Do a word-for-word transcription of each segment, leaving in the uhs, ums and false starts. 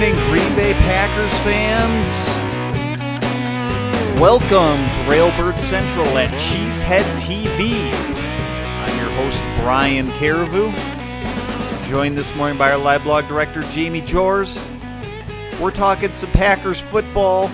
morning, Green Bay Packers fans. Welcome to Railbird Central at Cheesehead T V. I'm your host, Brian Carrevu. Joined this morning by our live blog director, Jamie Jors. We're talking some Packers football.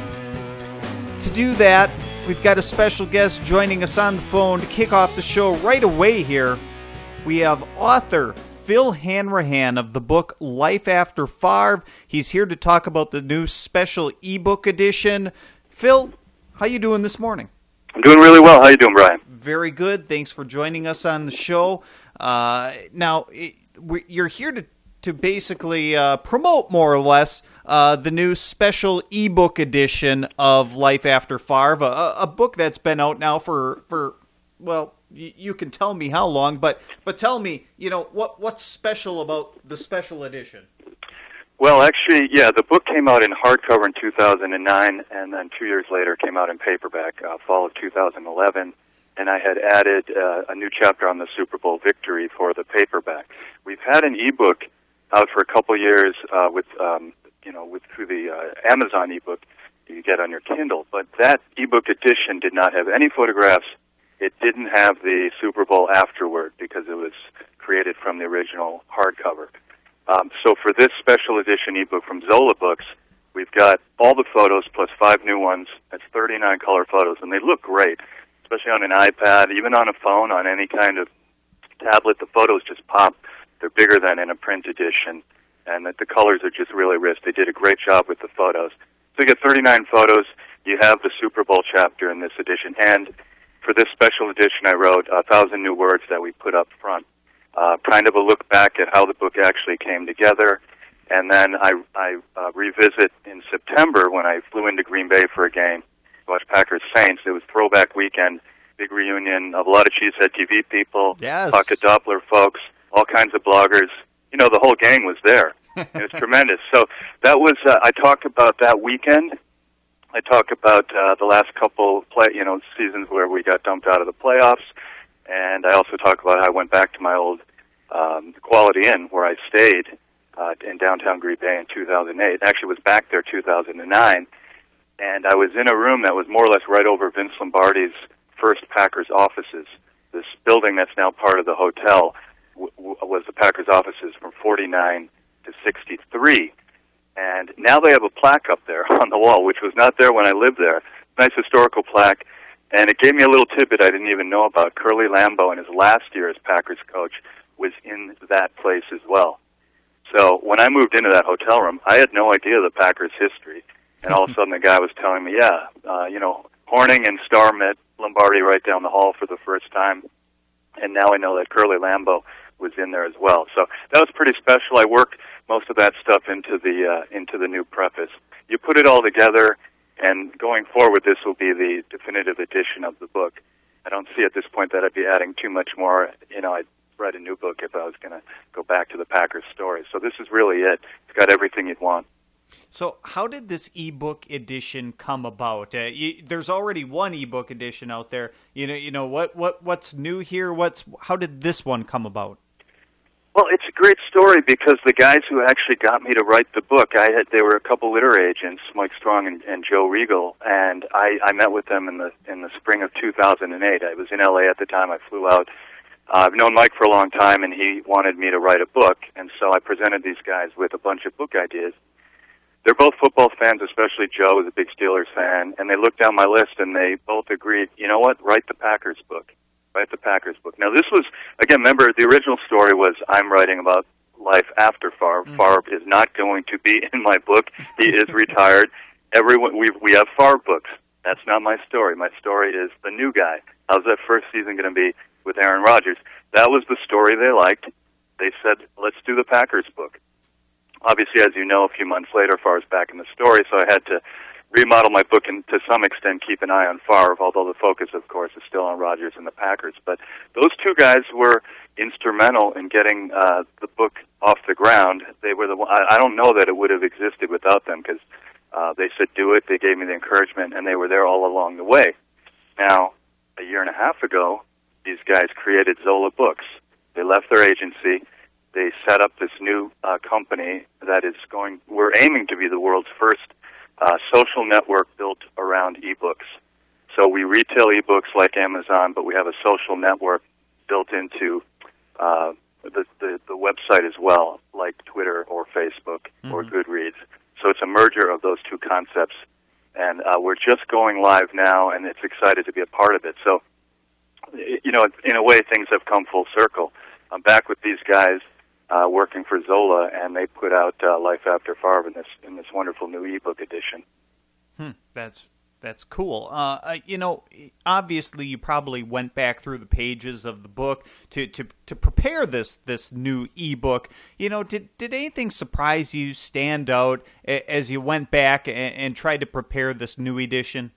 To do that, we've got a special guest joining us on the phone to kick off the show right away here. We have author Phil Hanrahan of the book Life After Favre. He's here to talk about the new special ebook edition. Phil, how you doing this morning? I'm doing really well. How you doing, Brian? Very good. Thanks for joining us on the show. Uh, now, it, we, you're here to, to basically uh, promote, more or less, uh, the new special ebook edition of Life After Favre, a, a book that's been out now for, for well, y- you can tell me how long, but but tell me, you know, what what's special about the special edition? Well, actually, yeah, the book came out in hardcover in two thousand nine, and then two years later came out in paperback, uh, fall of two thousand eleven, and I had added uh, a new chapter on the Super Bowl victory for the paperback. We've had an ebook out for a couple years uh, with, um, you know, with through the uh, Amazon ebook you get on your Kindle, but that ebook edition did not have any photographs. It didn't have the Super Bowl afterward because it was created from the original hardcover. Um, so for this special edition ebook from Zola Books, we've got all the photos plus five new ones. That's thirty-nine color photos, and they look great, especially on an iPad, even on a phone, on any kind of tablet. The photos just pop. They're bigger than in a print edition, and the, the colors are just really rich. They did a great job with the photos. So you get thirty-nine photos. You have the Super Bowl chapter in this edition, and for this special edition, I wrote a thousand new words that we put up front, uh, kind of a look back at how the book actually came together. And then I, I uh, revisit in September when I flew into Green Bay for a game to watch Packers Saints. It was throwback weekend, big reunion of a lot of Cheesehead T V people, yes. Pocket Doppler folks, all kinds of bloggers. You know, the whole gang was there. It was tremendous. So that was, uh, I talked about that weekend. I talk about uh, the last couple play, you know, seasons where we got dumped out of the playoffs, and I also talk about how I went back to my old um, Quality Inn where I stayed uh, in downtown Green Bay in two thousand eight. Actually, was back there two thousand nine, and I was in a room that was more or less right over Vince Lombardi's first Packers offices. This building that's now part of the hotel w- w- was the Packers offices from forty-nine to sixty-three. And now they have a plaque up there on the wall, which was not there when I lived there. Nice historical plaque. And it gave me a little tidbit I didn't even know about. Curly Lambeau, in his last year as Packers coach, was in that place as well. So when I moved into that hotel room, I had no idea the Packers' history. And all of a sudden the guy was telling me, yeah, uh, you know, Horning and Starr met Lombardi right down the hall for the first time. And now I know that Curly Lambeau was in there as well. So that was pretty special. I worked most of that stuff into the uh, into the new preface. You put it all together, and going forward, this will be the definitive edition of the book. I don't see at this point that I'd be adding too much more. You know, I'd write a new book if I was going to go back to the Packers story. So this is really it. It's got everything you'd want. So how did this ebook edition come about? Uh, you, there's already one ebook edition out there. You know, you know what, what what's new here? What's how did this one come about? Well, it's a great story because the guys who actually got me to write the book, I had they were a couple literary agents, Mike Strong and, and Joe Regal, and I, I met with them in the in the spring of two thousand eight. I was in L A at the time. I flew out. Uh, I've known Mike for a long time, and he wanted me to write a book, and so I presented these guys with a bunch of book ideas. They're both football fans, especially Joe is a big Steelers fan, and they looked down my list and they both agreed, you know what, write the Packers book. Write the Packers book. Now, this was, again, remember, the original story was I'm writing about life after Favre. Mm-hmm. Favre is not going to be in my book. He is retired. Everyone, we we have Favre books. That's not my story. My story is the new guy. How's that first season going to be with Aaron Rodgers? That was the story they liked. They said, let's do the Packers book. Obviously, as you know, a few months later, Favre's back in the story, so I had to remodel my book and to some extent keep an eye on Favre, although the focus, of course, is still on Rodgers and the Packers. But those two guys were instrumental in getting uh, the book off the ground. They were the I, I don't know that it would have existed without them because uh, they said do it. They gave me the encouragement, and they were there all along the way. Now, a year and a half ago, these guys created Zola Books. They left their agency. they set up this new uh, company that is going, we're aiming to be the world's first uh, social network built around ebooks. So we retail ebooks like Amazon, but we have a social network built into uh, the, the, the website as well, like Twitter or Facebook mm-hmm. or Goodreads. So it's a merger of those two concepts. And uh, we're just going live now, and it's excited to be a part of it. So, you know, in a way, things have come full circle. I'm back with these guys uh, working for Zola, and they put out uh, Life After Favre in this in this wonderful new ebook edition. Hmm, that's that's cool. Uh, you know, obviously, you probably went back through the pages of the book to, to, to prepare this this new ebook. You know, did did anything surprise you, stand out as you went back and, and tried to prepare this new edition?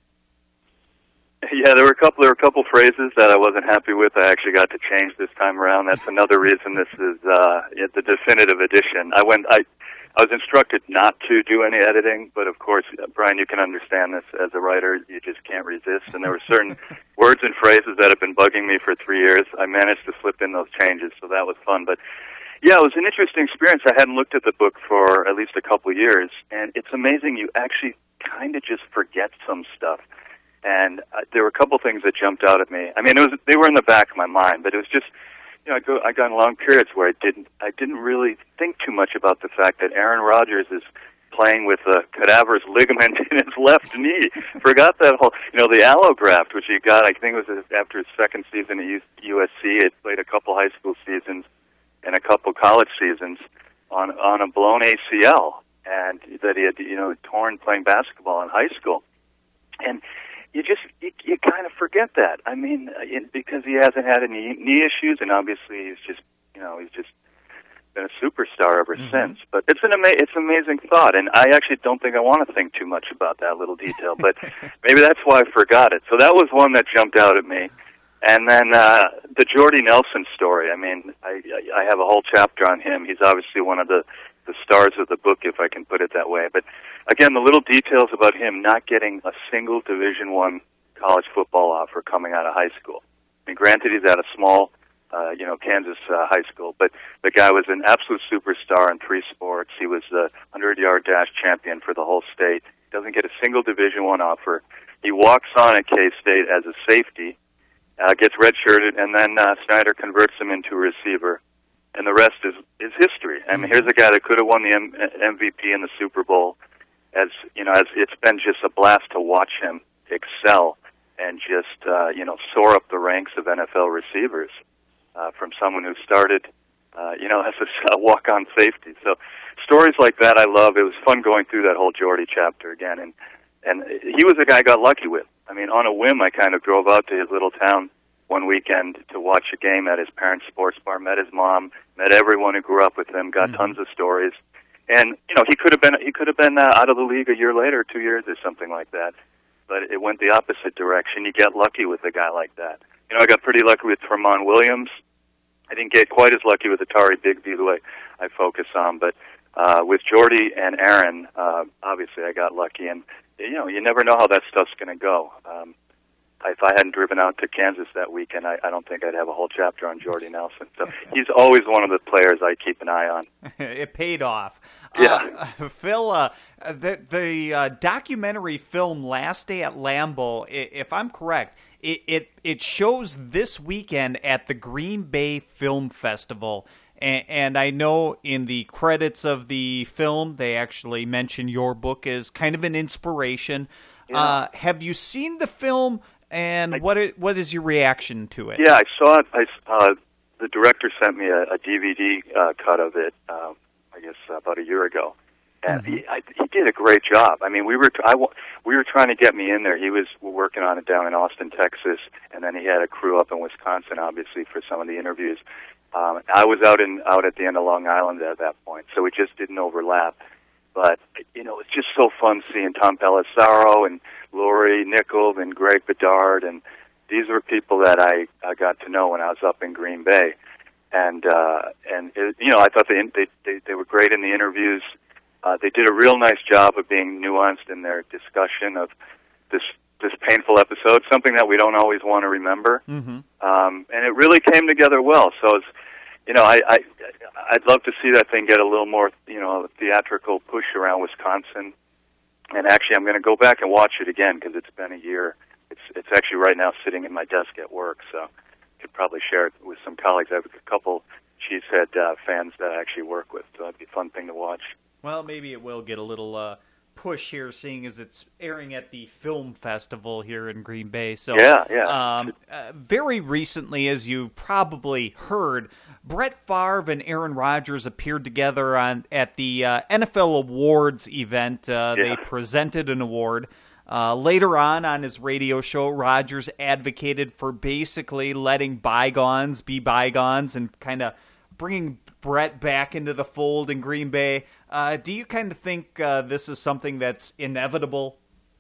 Yeah, there were a couple. There were a couple phrases that I wasn't happy with. I actually got to change this time around. That's another reason this is uh, the definitive edition. I went. I. I was instructed not to do any editing, but of course, Brian, you can understand this as a writer. You just can't resist. And there were certain words and phrases that have been bugging me for three years. I managed to slip in those changes, so that was fun. But yeah, it was an interesting experience. I hadn't looked at the book for at least a couple of years, and it's amazing. You actually kind of just forget some stuff. And uh, there were a couple things that jumped out at me. I mean, it was they were in the back of my mind, but it was just. You know, I go. I got in long periods where I didn't. I didn't really think too much about the fact that Aaron Rodgers is playing with a cadaverous ligament in his left knee. Forgot that whole. You know, the allograft, which he got. I think it was after his second season at U S C. He had played a couple high school seasons and a couple college seasons on on a blown A C L, and that he had you know torn playing basketball in high school, and. You just you, you kind of forget that. I mean, it, because he hasn't had any knee issues, and obviously he's just you know he's just been a superstar ever mm-hmm. since. But it's an ama- it's an amazing thought, and I actually don't think I want to think too much about that little detail. But maybe that's why I forgot it. So that was one that jumped out at me. And then uh, the Jordy Nelson story. I mean, I I have a whole chapter on him. He's obviously one of the the stars of the book, if I can put it that way. But again, the little details about him not getting a single Division One college football offer coming out of high school. I mean, granted, he's at a small, uh, you know, Kansas uh, high school, but the guy was an absolute superstar in three sports. He was the hundred-yard dash champion for the whole state. Doesn't get a single Division One offer. He walks on at K-State as a safety, uh, gets redshirted, and then uh, Snyder converts him into a receiver. And the rest is is history. I mean, here's a guy that could have won the M- MVP in the Super Bowl. As you know, as it's been just a blast to watch him excel and just uh, you know soar up the ranks of N F L receivers uh, from someone who started uh, you know as a, a walk-on safety. So stories like that I love. It was fun going through that whole Jordy chapter again, and and he was a guy I got lucky with. I mean, on a whim, I kind of drove out to his little town one weekend to watch a game at his parents' sports bar, met his mom, met everyone who grew up with him, got mm-hmm. tons of stories. And, you know, he could have been he could have been uh, out of the league a year later, two years or something like that. But it went the opposite direction. You get lucky with a guy like that. You know, I got pretty lucky with Tramon Williams. I didn't get quite as lucky with Atari Bigby, who I, I focus on. But uh, with Jordy and Aaron, uh, obviously I got lucky. And, you know, you never know how that stuff's going to go. Um, If I hadn't driven out to Kansas that weekend, I, I don't think I'd have a whole chapter on Jordy Nelson. So he's always one of the players I keep an eye on. It paid off. Yeah. Uh, Phil, uh, the, the uh, documentary film Last Day at Lambeau, if I'm correct, it, it, it shows this weekend at the Green Bay Film Festival. And, and I know in the credits of the film, they actually mention your book as kind of an inspiration. Yeah. Uh, have you seen the film? And what is, what is your reaction to it? Yeah, I saw it. I, uh, the director sent me a, a D V D uh, cut of it, uh, I guess, uh, about a year ago. And mm-hmm. he, I, he did a great job. I mean, we were t- I, we were trying to get me in there. He was working on it down in Austin, Texas, and then he had a crew up in Wisconsin, obviously, for some of the interviews. Um, I was out in out at the end of Long Island at that point, so it just didn't overlap. But, you know, it's just so fun seeing Tom Pelissero and Laurie Nickel and Greg Bedard, and these were people that I, I got to know when I was up in Green Bay. And, uh, and it, you know, I thought they, they, they, they were great in the interviews. Uh, they did a real nice job of being nuanced in their discussion of this this painful episode, something that we don't always want to remember. Mm-hmm. Um, and it really came together well. So it's, you know, I, I I'd love to see that thing get a little more, you know, theatrical push around Wisconsin. And actually, I'm going to go back and watch it again because it's been a year. It's it's actually right now sitting in my desk at work, so I could probably share it with some colleagues. I have a couple Cheesehead uh, fans that I actually work with, so that'd be a fun thing to watch. Well, maybe it will get a little uh, push here, seeing as it's airing at the film festival here in Green Bay. So, yeah, yeah. Um, uh, very recently, as you probably heard, Brett Favre and Aaron Rodgers appeared together on at the uh, N F L Awards event. Uh, yeah. They presented an award. Uh, later on on his radio show, Rodgers advocated for basically letting bygones be bygones and kind of bringing Brett back into the fold in Green Bay. Uh, do you kind of think uh, this is something that's inevitable?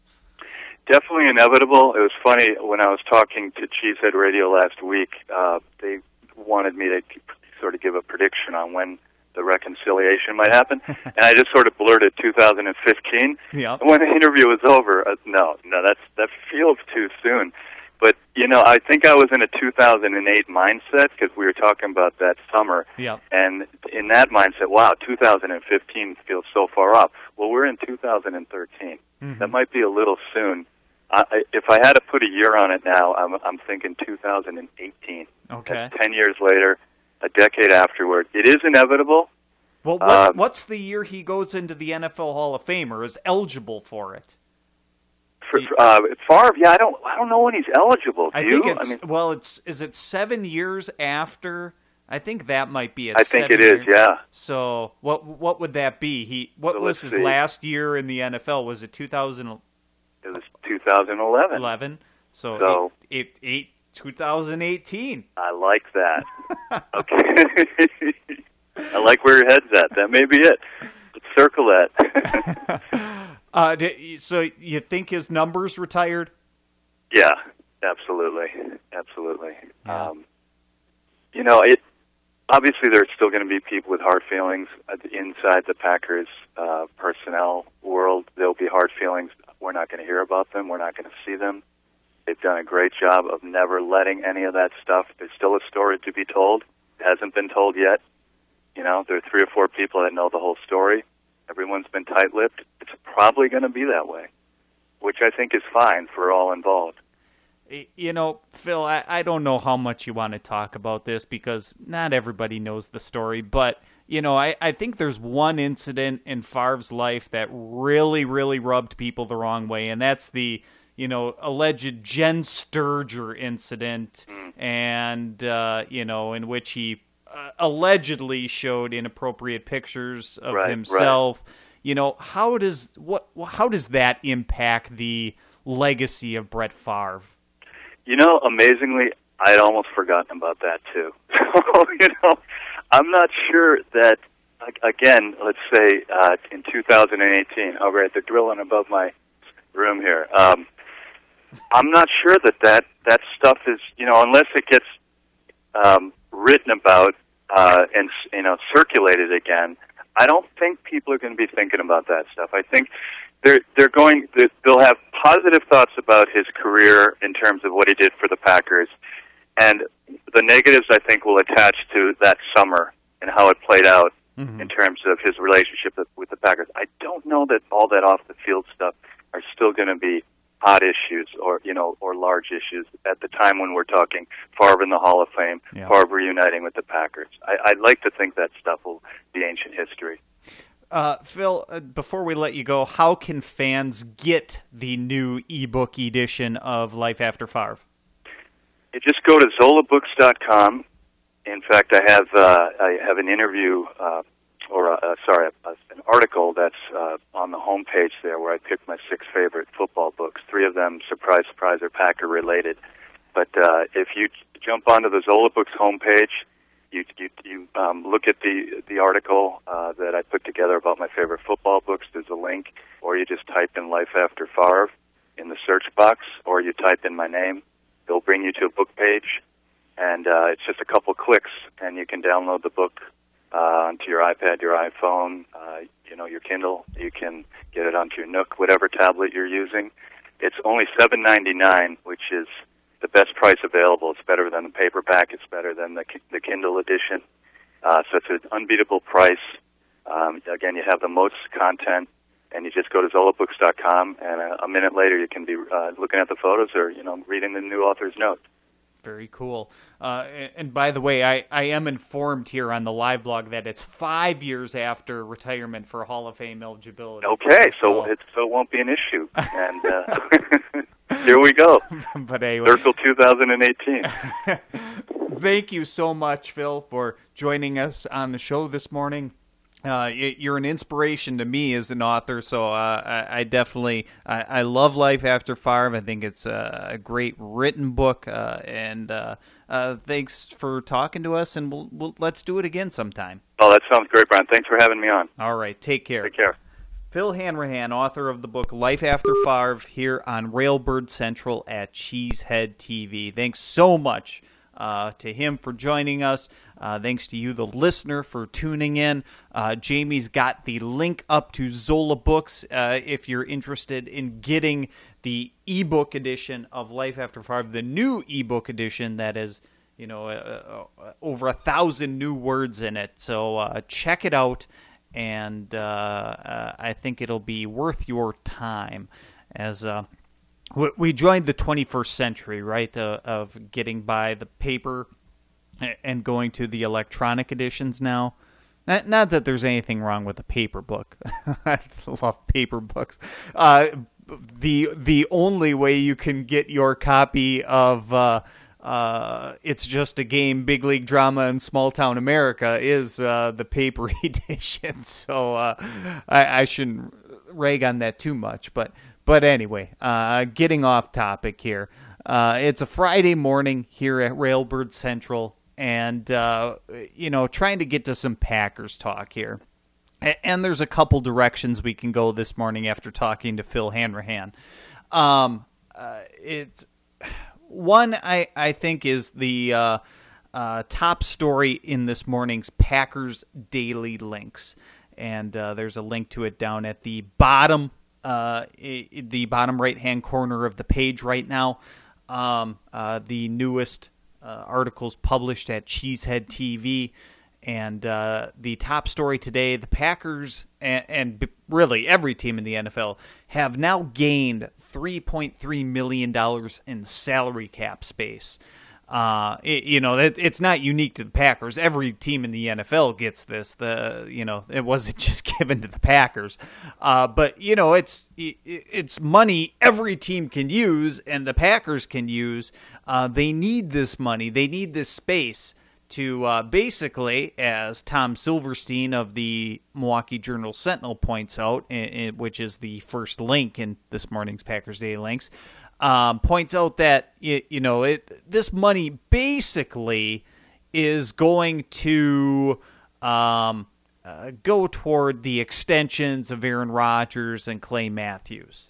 Definitely inevitable. It was funny, when I was talking to Cheesehead Radio last week, uh, they wanted me to sort of give a prediction on when the reconciliation might happen, and I just sort of blurted two thousand fifteen. Yeah. And when the interview was over, uh, no, no, that's that feels too soon. But, you know, I think I was in a two thousand eight mindset because we were talking about that summer. Yeah. And in that mindset, wow, two thousand fifteen feels so far off. Well, we're in two thousand thirteen. Mm-hmm. That might be a little soon. I, if I had to put a year on it now, I'm, I'm thinking two thousand eighteen. Okay. That's ten years later, a decade afterward. It is inevitable. Well, what, um, what's the year he goes into the N F L Hall of Fame or is eligible for it? For, uh, Favre, yeah, I don't, I don't know when he's eligible. Do I you? think it's I mean, well, it's is it seven years after? I think that might be it. I think seven it is, years. yeah. So what what would that be? He what So was let's his see. last year in the N F L? Was it two thousand It was two thousand eleven. eleven? So, So- eight, eight, eight, two thousand eighteen. I like that. Okay. I like where your head's at. That may be it. Let's circle that. uh, d- so you think his numbers retired? Yeah, absolutely, absolutely. Yeah. Um, you know, it obviously there's still going to be people with hard feelings inside the Packers uh, personnel world. There'll be hard feelings. We're not going to hear about them. We're not going to see them. They've done a great job of never letting any of that stuff. There's still a story to be told. It hasn't been told yet. You know, there are three or four people that know the whole story. Everyone's been tight-lipped. It's probably going to be that way, which I think is fine for all involved. You know, Phil, I, I don't know how much you want to talk about this because not everybody knows the story, but, you know, I, I think there's one incident in Favre's life that really, really rubbed people the wrong way, and that's the, you know, alleged Jen Sturger incident, mm. and, uh, you know, in which he uh, allegedly showed inappropriate pictures of right, himself. Right. You know, how does what how does that impact the legacy of Brett Favre? You know, amazingly, I'd almost forgotten about that, too. So, you know, I'm not sure that, again, let's say uh, in two thousand eighteen, oh, right, they're drilling above my room here. Um, I'm not sure that, that that stuff is, you know, unless it gets um, written about uh, and, you know, circulated again, I don't think people are going to be thinking about that stuff. I think they're they're going they'll have positive thoughts about his career in terms of what he did for the Packers, and the negatives I think will attach to that summer and how it played out mm-hmm. in terms of his relationship with the Packers. I don't know that all that off the field stuff are still going to be hot issues or you know or large issues at the time when we're talking Favre in the Hall of Fame, yeah. Favre reuniting with the Packers. I, I'd like to think that stuff will be ancient history. Uh, Phil, uh, before we let you go, how can fans get the new ebook edition of Life After Favre? You just go to zola books dot com. In fact, I have uh, I have an interview, uh, or uh, sorry, a, an article that's uh, on the homepage there where I picked my six favorite football books. Three of them, surprise, surprise, are Packer related. But uh, if you jump onto the Zola Books homepage, You you, you um, look at the the article uh, that I put together about my favorite football books. There's a link, or you just type in Life After Favre in the search box, or you type in my name. It'll bring you to a book page, and uh, it's just a couple clicks, and you can download the book uh, onto your iPad, your iPhone, uh, you know, your Kindle. You can get it onto your Nook, whatever tablet you're using. It's only seven ninety-nine, which is the best price available. It's better than the paperback. It's better than the the Kindle edition. Uh, so it's an unbeatable price. Um, again, you have the most content, and you just go to Zola Books dot com, and a, a minute later you can be uh, looking at the photos or, you know, reading the new author's note. Very cool. Uh, and by the way, I, I am informed here on the live blog that it's five years after retirement for Hall of Fame eligibility. Okay, so, so it so it won't be an issue. And uh, here we go. But anyway. Circle two thousand eighteen. Thank you so much, Phil, for joining us on the show this morning. Uh, you're an inspiration to me as an author, so uh, I, I definitely I, I love Life After Favre. I think it's a, a great written book, uh, and uh, uh, thanks for talking to us. And we'll, we'll let's do it again sometime. Oh, that sounds great, Brian. Thanks for having me on. All right, take care. Take care. Phil Hanrahan, author of the book Life After Favre, here on Railbird Central at Cheesehead T V. Thanks so much uh, to him for joining us. Uh, thanks to you, the listener, for tuning in. Uh, Jamie's got the link up to Zola Books uh, if you're interested in getting the ebook edition of Life After Favre, the new ebook edition that is, you know, uh, uh, over a thousand new words in it. So uh, check it out, and uh, uh, I think it'll be worth your time. As uh, we joined the twenty-first century, right, uh, of getting by the paper and going to the electronic editions now. Not, not that there's anything wrong with a paper book. I love paper books. Uh, the the only way you can get your copy of uh, uh, It's Just a Game, Big League Drama in Small Town America is uh, the paper edition. So uh, I, I shouldn't rag on that too much. But, but anyway, uh, getting off topic here. Uh, it's a Friday morning here at Railbird Central. And, uh, you know, trying to get to some Packers talk here. And there's a couple directions we can go this morning after talking to Phil Hanrahan. Um, uh, it's one, I, I think, is the uh, uh, top story in this morning's Packers Daily Links. And uh, there's a link to it down at the bottom, uh, the bottom right-hand corner of the page right now. Um, uh, the newest Uh, articles published at Cheesehead T V, and uh, the top story today, the Packers, and, and really every team in the N F L, have now gained three point three million dollars in salary cap space. Uh, it, you know, it, it's not unique to the Packers. Every team in the N F L gets this. The you know, it wasn't just given to the Packers, uh, but you know, it's it, it's money every team can use, and the Packers can use. Uh, they need this money. They need this space to uh, basically, as Tom Silverstein of the Milwaukee Journal-Sentinel points out, in, in, which is the first link in this morning's Packers Daily Links. Um, points out that, it, you know, it, this money basically is going to um, uh, go toward the extensions of Aaron Rodgers and Clay Matthews.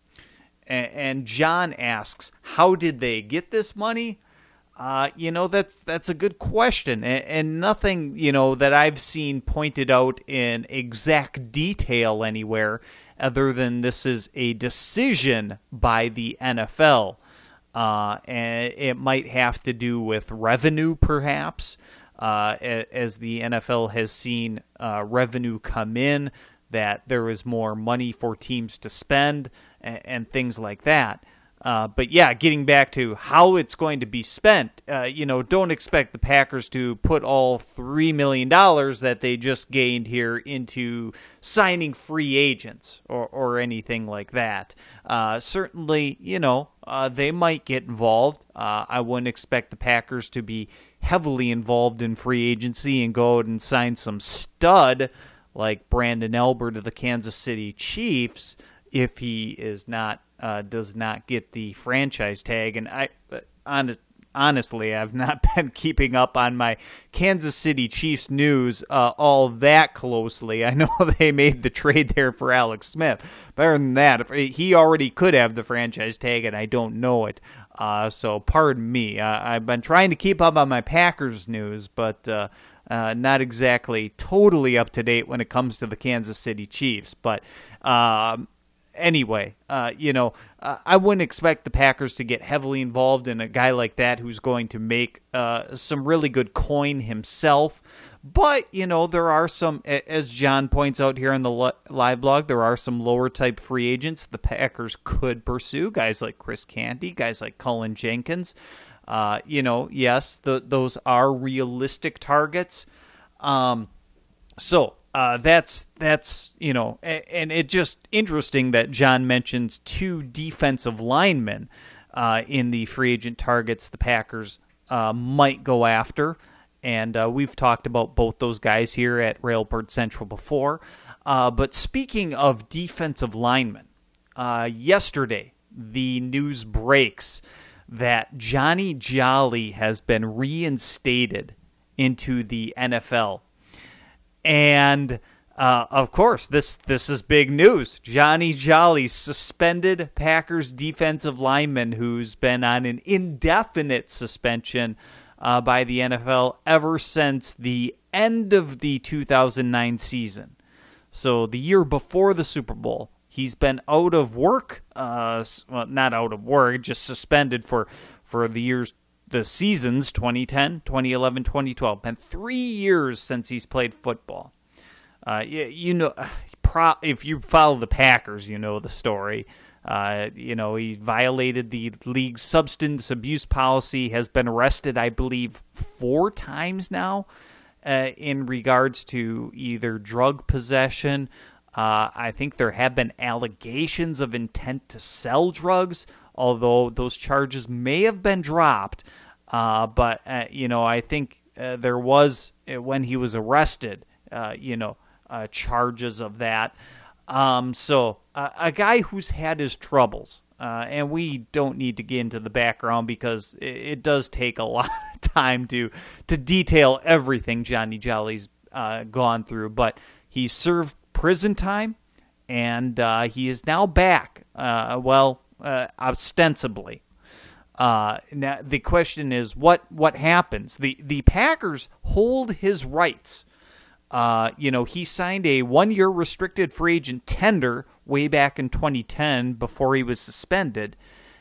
And, and John asks, how did they get this money? Uh, you know, that's that's a good question. And, and nothing, you know, that I've seen pointed out in exact detail anywhere, other than this is a decision by the N F L. Uh, and it might have to do with revenue, perhaps, uh, as the N F L has seen uh, revenue come in, that there is more money for teams to spend and, and things like that. Uh, but yeah, getting back to how it's going to be spent, uh, you know, don't expect the Packers to put all three million dollars that they just gained here into signing free agents or, or anything like that. Uh, certainly, you know, uh, they might get involved. Uh, I wouldn't expect the Packers to be heavily involved in free agency and go out and sign some stud like Brandon Albert of the Kansas City Chiefs if he is not Uh, does not get the franchise tag. And I, honest, honestly, I've not been keeping up on my Kansas City Chiefs news uh, all that closely. I know they made the trade there for Alex Smith. Better than that, he already could have the franchise tag, and I don't know it. Uh, so pardon me. Uh, I've been trying to keep up on my Packers news, but uh, uh, not exactly totally up to date when it comes to the Kansas City Chiefs. But um, Anyway, uh, you know, uh, I wouldn't expect the Packers to get heavily involved in a guy like that who's going to make uh, some really good coin himself. But, you know, there are some, as John points out here on the live blog, there are some lower type free agents the Packers could pursue. Guys like Chris Canty, guys like Cullen Jenkins. Uh, you know, yes, the, those are realistic targets. Um, so uh, that's, that's you know, and, and it just interesting that John mentions two defensive linemen uh, in the free agent targets the Packers uh, might go after. And uh, we've talked about both those guys here at Railbird Central before. Uh, but speaking of defensive linemen, uh, yesterday the news breaks that Johnny Jolly has been reinstated into the N F L. And, uh, of course, this, this is big news. Johnny Jolly, suspended Packers defensive lineman who's been on an indefinite suspension Uh, by the N F L ever since the end of the two thousand nine season. So the year before the Super Bowl, he's been out of work, uh, well, not out of work, just suspended for, for the years, the seasons twenty ten, twenty eleven, twenty twelve. Been three years since he's played football. Uh, you, you know, pro, if you follow the Packers, you know the story. Uh, you know, he violated the league's substance abuse policy, has been arrested, I believe, four times now uh, in regards to either drug possession. Uh, I think there have been allegations of intent to sell drugs, although those charges may have been dropped. Uh, but, uh, you know, I think uh, there was, uh, when he was arrested, uh, you know, uh, charges of that. Um, so uh, a guy who's had his troubles, uh, and we don't need to get into the background because it, it does take a lot of time to to detail everything Johnny Jolly's uh, gone through. But he served prison time, and uh, he is now back. Uh, well, uh, ostensibly. Uh, now the question is, what what happens? The the Packers hold his rights. Uh, you know, he signed a one-year restricted free agent tender way back in twenty ten before he was suspended.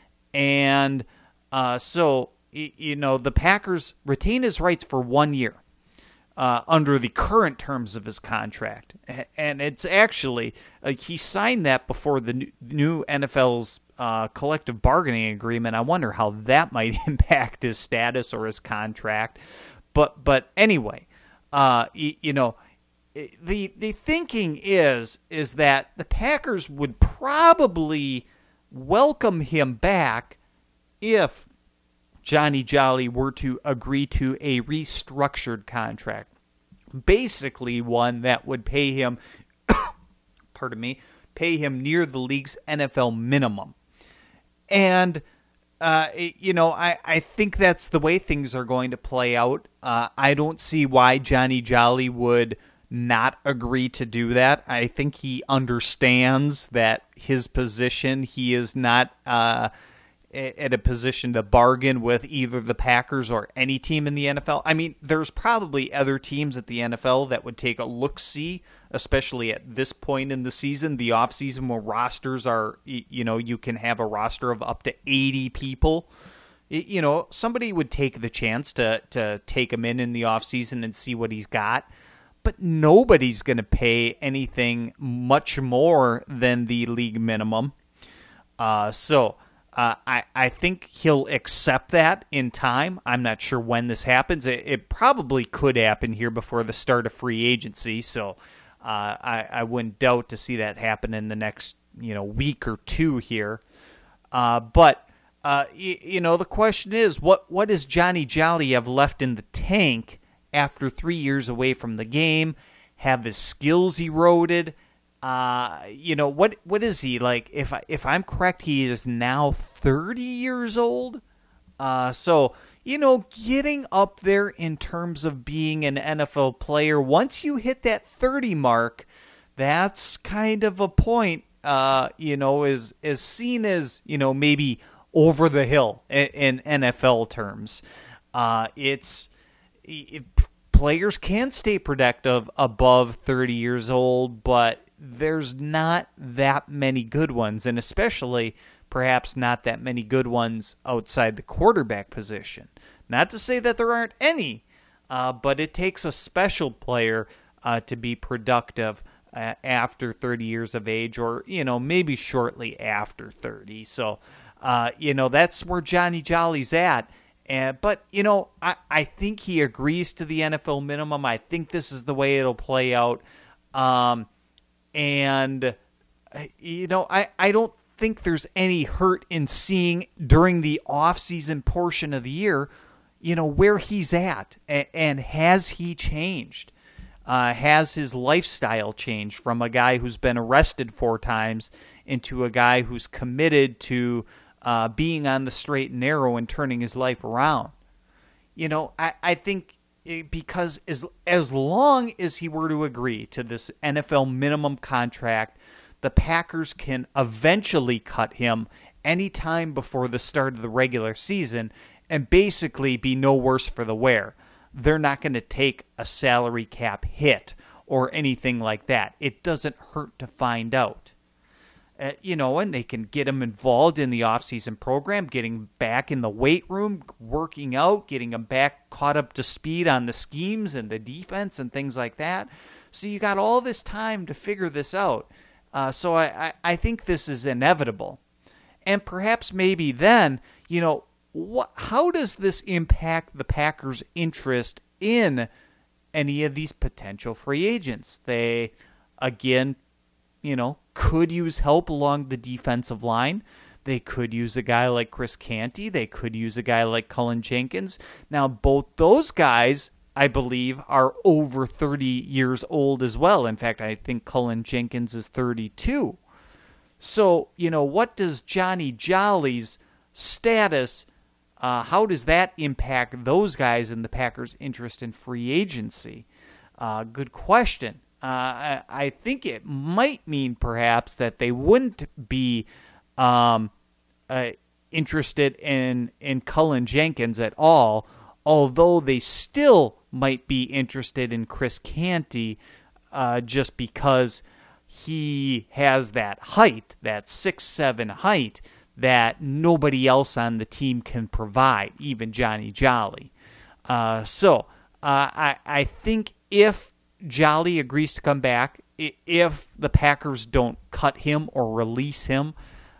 And uh, so, you know, the Packers retain his rights for one year uh, under the current terms of his contract. And it's actually, uh, he signed that before the new N F L's uh, collective bargaining agreement. I wonder how that might impact his status or his contract. But, but anyway... Uh, you, you know, the the thinking is is that the Packers would probably welcome him back if Johnny Jolly were to agree to a restructured contract, basically one that would pay him, pardon me, pay him near the league's N F L minimum, and. Uh, you know, I, I think that's the way things are going to play out. Uh, I don't see why Johnny Jolly would not agree to do that. I think he understands that his position, he is not uh, at a position to bargain with either the Packers or any team in the N F L. I mean, there's probably other teams at the N F L that would take a look-see, especially at this point in the season, the offseason where rosters are, you know, you can have a roster of up to eighty people. You know, somebody would take the chance to, to take him in in the offseason and see what he's got. But nobody's going to pay anything much more than the league minimum. Uh, so... Uh, I, I think he'll accept that in time. I'm not sure when this happens. It, it probably could happen here before the start of free agency, so uh, I, I wouldn't doubt to see that happen in the next you know week or two here. Uh, but, uh, y- you know, the question is, what, what does Johnny Jolly have left in the tank after three years away from the game? Have his skills eroded? Uh, you know, what, what is he like? If I, if I'm correct, he is now thirty years old. Uh, so, you know, getting up there in terms of being an N F L player, once you hit that thirty mark, that's kind of a point, uh, you know, is, is seen as, you know, maybe over the hill in, in N F L terms. Uh, it's, it, players can stay productive above thirty years old, but there's not that many good ones, and especially perhaps not that many good ones outside the quarterback position. Not to say that there aren't any, uh, but it takes a special player uh, to be productive uh, after thirty years of age, or, you know, maybe shortly after thirty. So, uh, you know, that's where Johnny Jolly's at. Uh, but, you know, I, I think he agrees to the N F L minimum. I think this is the way it'll play out. Um, and, you know, I, I don't think there's any hurt in seeing during the off-season portion of the year, you know, where he's at. And, and has he changed? Uh, has his lifestyle changed from a guy who's been arrested four times into a guy who's committed to Uh, being on the straight and narrow and turning his life around? You know, I, I think it, because as, as long as he were to agree to this N F L minimum contract, the Packers can eventually cut him anytime before the start of the regular season and basically be no worse for the wear. They're not going to take a salary cap hit or anything like that. It doesn't hurt to find out. Uh, you know, and they can get him involved in the off-season program, getting back in the weight room, working out, getting him back caught up to speed on the schemes and the defense and things like that. So you got all this time to figure this out. Uh, so I, I, I think this is inevitable. And perhaps maybe then, you know, what, how does this impact the Packers' interest in any of these potential free agents? They, again, you know, could use help along the defensive line. They could use a guy like Chris Canty. They could use a guy like Cullen Jenkins. Now, both those guys, I believe, are over thirty years old as well. In fact, I think Cullen Jenkins is thirty-two. So, you know, what does Johnny Jolly's status, uh, how does that impact those guys and the Packers' interest in free agency? Uh, good question. Uh, I, I think it might mean perhaps that they wouldn't be um, uh, interested in, in Cullen Jenkins at all, although they still might be interested in Chris Canty uh, just because he has that height, that six seven height, that nobody else on the team can provide, even Johnny Jolly. Uh, so uh, I, I think if Jolly agrees to come back, if the Packers don't cut him or release him,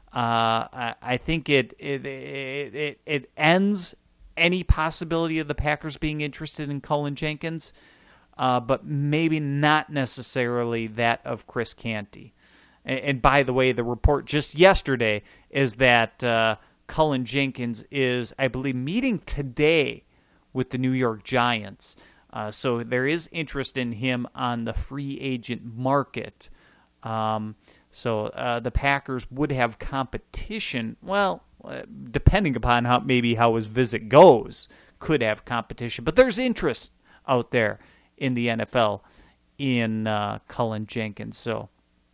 uh, I, I think it it, it it it ends any possibility of the Packers being interested in Cullen Jenkins, uh, but maybe not necessarily that of Chris Canty. And, and by the way, the report just yesterday is that uh, Cullen Jenkins is, I believe, meeting today with the New York Giants. Uh, so there is interest in him on the free agent market. Um, so uh, the Packers would have competition. Well, uh, depending upon how maybe how his visit goes, could have competition. But there's interest out there in the N F L in uh, Cullen Jenkins. So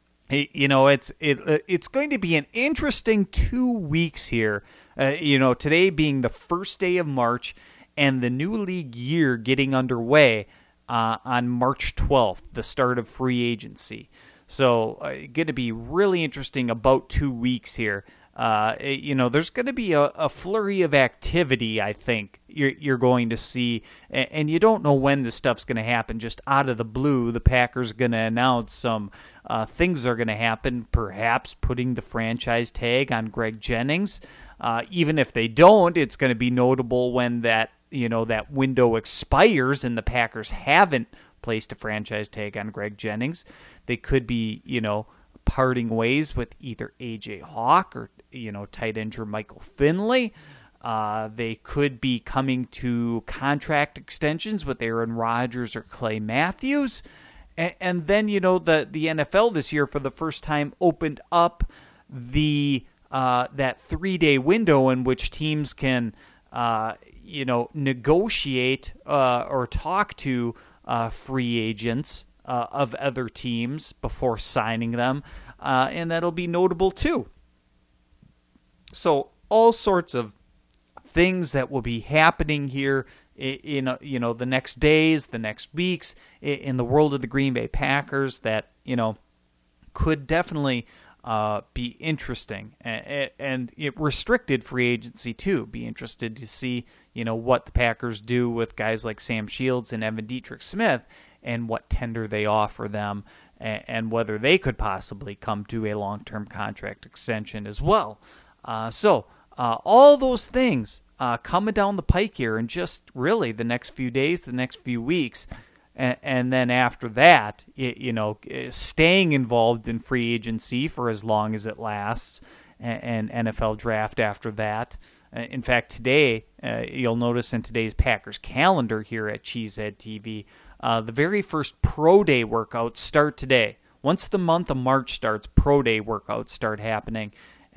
you know, it's it it's going to be an interesting two weeks here. Uh, you know, today being the first day of March, and the new league year getting underway uh, on March twelfth, the start of free agency. So uh, going to be really interesting about two weeks here. Uh, you know, there's going to be a, a flurry of activity, I think, you're, you're going to see. And, and you don't know when this stuff's going to happen. Just out of the blue, the Packers going to announce some uh, things are going to happen, perhaps putting the franchise tag on Greg Jennings. Uh, even if they don't, it's going to be notable when that, you know, that window expires and the Packers haven't placed a franchise tag on Greg Jennings. They could be, you know, parting ways with either A J Hawk or, you know, tight end Jermichael Finley. Uh, they could be coming to contract extensions with Aaron Rodgers or Clay Matthews. And, and then, you know, the, the N F L this year for the first time opened up the uh, that three-day window in which teams can, uh, you know, negotiate uh, or talk to uh, free agents uh, of other teams before signing them. Uh, and that'll be notable too. So all sorts of things that will be happening here in, in you know, the next days, the next weeks in the world of the Green Bay Packers that, you know, could definitely uh, be interesting, and, and it restricted free agency too. Be interested to see, you know, what the Packers do with guys like Sam Shields and Evan Dietrich Smith, and what tender they offer them, and, and whether they could possibly come to a long-term contract extension as well. Uh, so uh, all those things uh, coming down the pike here in just really the next few days, the next few weeks. And, and then after that, it, you know, staying involved in free agency for as long as it lasts, and, and N F L draft after that. In fact, today, uh, you'll notice in today's Packers calendar here at Cheesehead T V, uh, the very first Pro Day workouts start today. Once the month of March starts, Pro Day workouts start happening.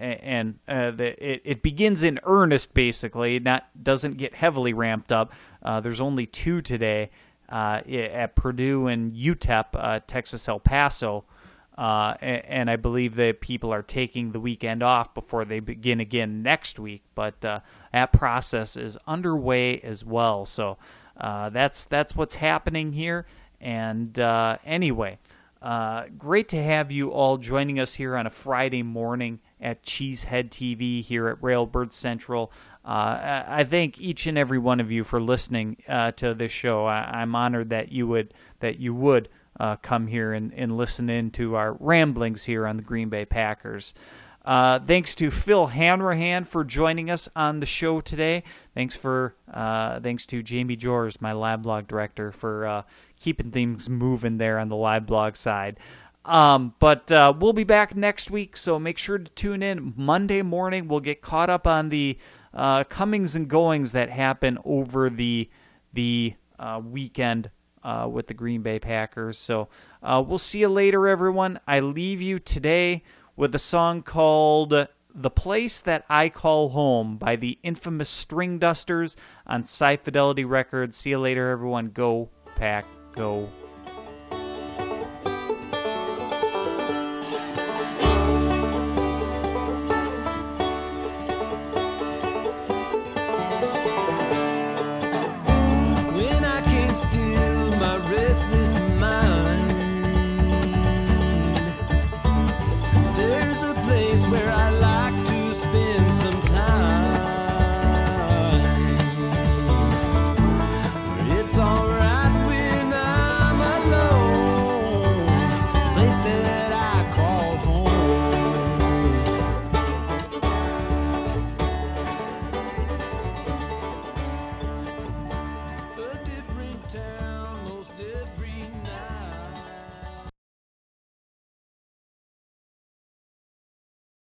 And uh, the, it, it begins in earnest, basically. It not doesn't get heavily ramped up. Uh, there's only two today. Uh, at Purdue and U T E P, uh, Texas El Paso, uh, and, and I believe that people are taking the weekend off before they begin again next week. But uh, that process is underway as well. So uh, that's that's what's happening here. And uh, anyway, uh, great to have you all joining us here on a Friday morning at Cheesehead T V here at Railbird Central. Uh, I thank each and every one of you for listening uh, to this show. I, I'm honored that you would that you would uh, come here and, and listen in to our ramblings here on the Green Bay Packers. Uh, thanks to Phil Hanrahan for joining us on the show today. Thanks for uh, thanks to Jamie Jors, my live blog director, for uh, keeping things moving there on the live blog side. Um, but uh, we'll be back next week, so make sure to tune in Monday morning. We'll get caught up on the uh, comings and goings that happen over the the uh, weekend uh, with the Green Bay Packers. So uh, we'll see you later, everyone. I leave you today with a song called The Place That I Call Home by the infamous String Dusters on Sci Fidelity Records. See you later, everyone. Go, Pack, go.